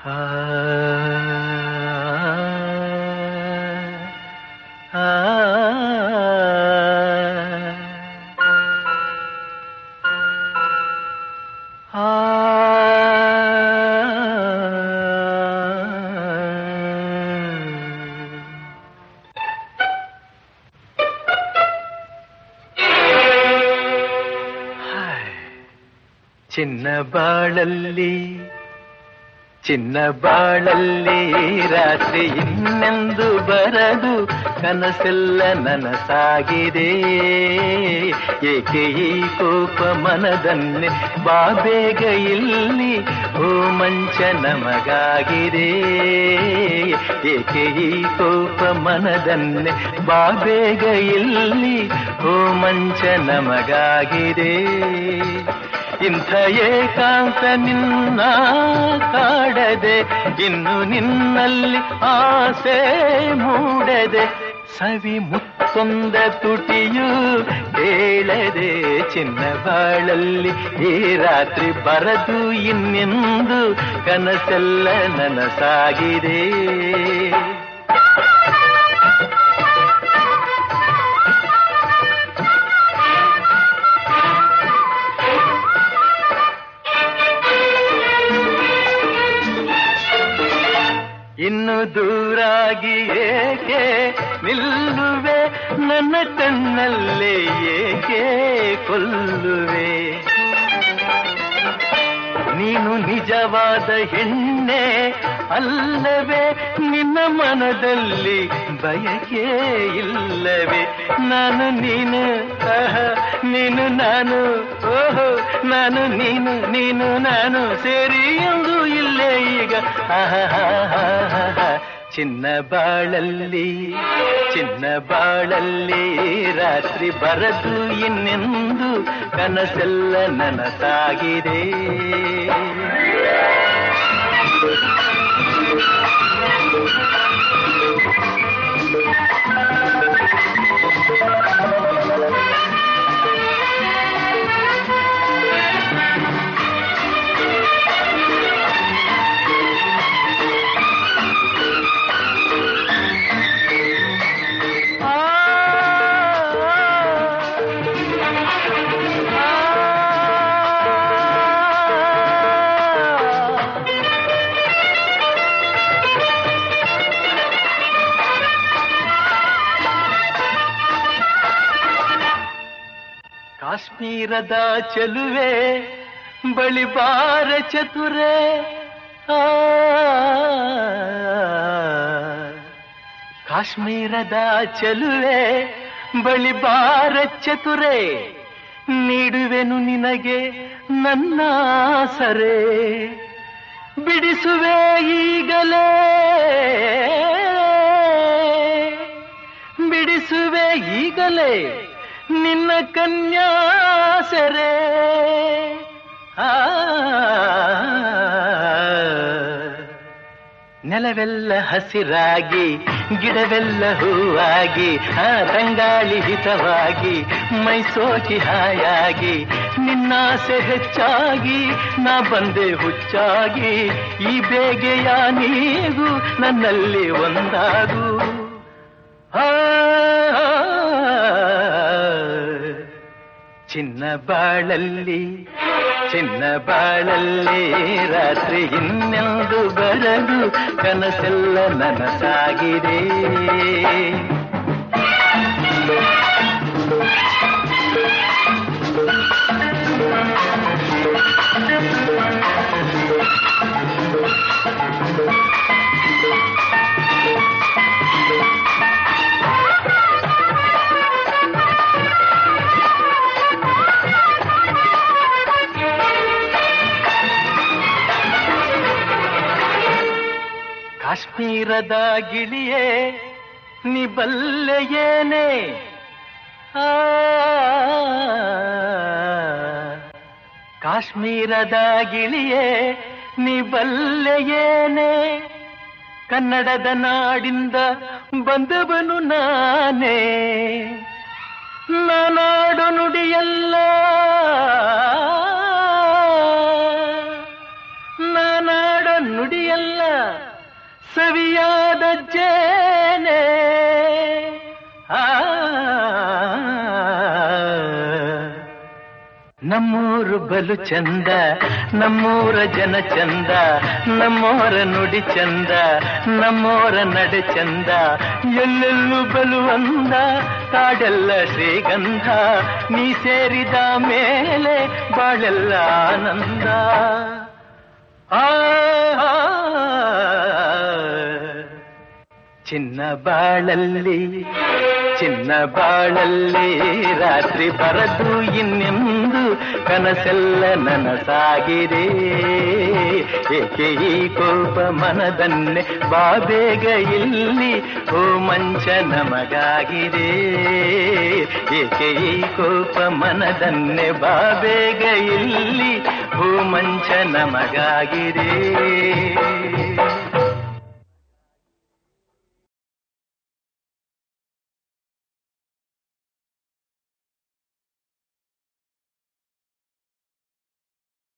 ಆ ಆ ಚಿನ್ನ ಬಾಳಲ್ಲಿ ರಾತ್ರಿ ಇನ್ನೆಂದು ಬರದು ಕನಸೆಲ್ಲ ನನಸಾಗಿದೆ. ಏಕೆ ಈ ಕೋಪ ಮನದನ್ನೇ ಬಾಬೇಗ ಇಲ್ಲಿ ಓ ಮಂಚ ನಮಗಾಗಿದೆ. ಏಕೆ ಈ ಕೋಪ ಮನದನ್ನೇ ಬಾಬೇಗ ಇಲ್ಲಿ ಓ ಮಂಚ ನಮಗಾಗಿದೆ. ಇಂಥ ಏಕಾಂತ ನಿನ್ನ ಕಾಡದೆ ಇನ್ನು ನಿನ್ನಲ್ಲಿ ಆಸೆ ಮೂಡದೆ ಸವಿ ಮುತ್ತೊಂದ ತುಟಿಯು ಹೇಳದೆ ಚಿನ್ನ ಬಾಳಲ್ಲಿ ಈ ರಾತ್ರಿ ಬರದು ಇನ್ನೆಂದು ಕನಸೆಲ್ಲ ನನಸಾಗಿದೆ. ಇನ್ನು ದೂರಾಗಿ ಏಕೆ ನಿಲ್ಲುವೆ ನನ್ನ ಕಣ್ಣಲ್ಲೇ ಏಕೆ ಕೊಲ್ಲುವೆ. ನೀನು ನಿಜವಾದ ಹೆಣ್ಣೆ ಅಲ್ಲವೇ ನಿನ್ನ ಮನದಲ್ಲಿ ಬಯಕೆ ಇಲ್ಲವೇ. ನಾನು ನೀನು ನೀನು ನಾನು ಓಹೋ ನಾನು ನೀನು ನೀನು ನಾನು ಸೇರಿ ಎಂದು ಇಲ್ಲೇ ಈಗ ಚಿನ್ನ ಬಾಳಲ್ಲಿ ರಾತ್ರಿ ಬರದು ಇನ್ನೆಂದು ಕನಸೆಲ್ಲ ನನಸಾಗಿದೆ. ಕಾಶ್ಮೀರದ ಚೆಲುವೆ ಬಳಿ ಬಾರ ಚತುರೆ ಕಾಶ್ಮೀರದ ಚೆಲುವೆ ಬಳಿ ಬಾರ ಚತುರೆ ನೀಡುವೆನು ನಿನಗೆ ನನ್ನ ಸರೆ ಬಿಡಿಸುವೆ ಈಗಲೇ ಬಿಡಿಸುವೆ ಈಗಲೇ ನಿನ್ನ ಕನ್ಯಾಸರೆ. ನೆಲವೆಲ್ಲ ಹಸಿರಾಗಿ ಗಿಡವೆಲ್ಲ ಹೂವಾಗಿ ತಂಗಾಳಿ ಹಿತವಾಗಿ ಮೈಸೋಕಿ ಹಾಯಾಗಿ ನಿನ್ನಾಸೆ ಹೆಚ್ಚಾಗಿ ನಾ ಬಂದೆ ಹುಚ್ಚಾಗಿ ಈ ಬೇಗೆಯ ನೀಗೂ ನನ್ನಲ್ಲಿ ಒಂದಾಗು. ಚಿನ್ನ ಬಾಳಲ್ಲಿ ರಾತ್ರಿ ಇನ್ನೆಂದು ಬರದು ಕನಸೆಲ್ಲ ನನಸಾಗಿದೆ. ಕಾಶ್ಮೀರದ ಗಿಳಿಯೇ ನೀ ಬಲ್ಲೆಯೇನೆ ಕಾಶ್ಮೀರದ ಗಿಳಿಯೇ ನೀ ಬಲ್ಲೆಯೇನೆ ಕನ್ನಡದ ನಾಡಿಂದ ಬಂದವನು ನಾನೇ ನಾನಾಡು ನುಡಿಯಲ್ಲ ನಾನಾಡ ನುಡಿಯಲ್ಲ ಹೆಜ್ಜೇನೆ ನಮ್ಮೂರು ಬಲು ಚಂದ, ನಮ್ಮೂರ ಜನ ಚಂದ, ನಮ್ಮೋರ ನುಡಿ ಚಂದ, ನಮ್ಮೋರ ನಡೆ ಚಂದ, ಎಲ್ಲೆಲ್ಲೂ ಬಲು ಅಂದ, ಕಾಡೆಲ್ಲ ಶ್ರೀಗಂಧ, ನೀ ಸೇರಿದ ಮೇಲೆ ಬಾಳೆಲ್ಲ ಆನಂದ. ಚಿನ್ನ ಬಾಳಲ್ಲಿ ಚಿನ್ನ ಬಾಳಲ್ಲಿ ರಾತ್ರಿ ಬರದು ಇನ್ನೆಂದು ಕನಸೆಲ್ಲ ನನಸಾಗಿದೆ. ಏಕೆ ಈ ಕೋಪ ಮನದನ್ನೇ ಬಾಬೇಗ ಇಲ್ಲಿ ಓ ಮಂಚ ನಮಗಾಗಿದೆ. ಏಕೆ ಈ ಕೋಪ ಮನದನ್ನೇ ಬಾಬೇಗ ಇಲ್ಲಿ ಓ ಮಂಚ ನಮಗಾಗಿದೆ.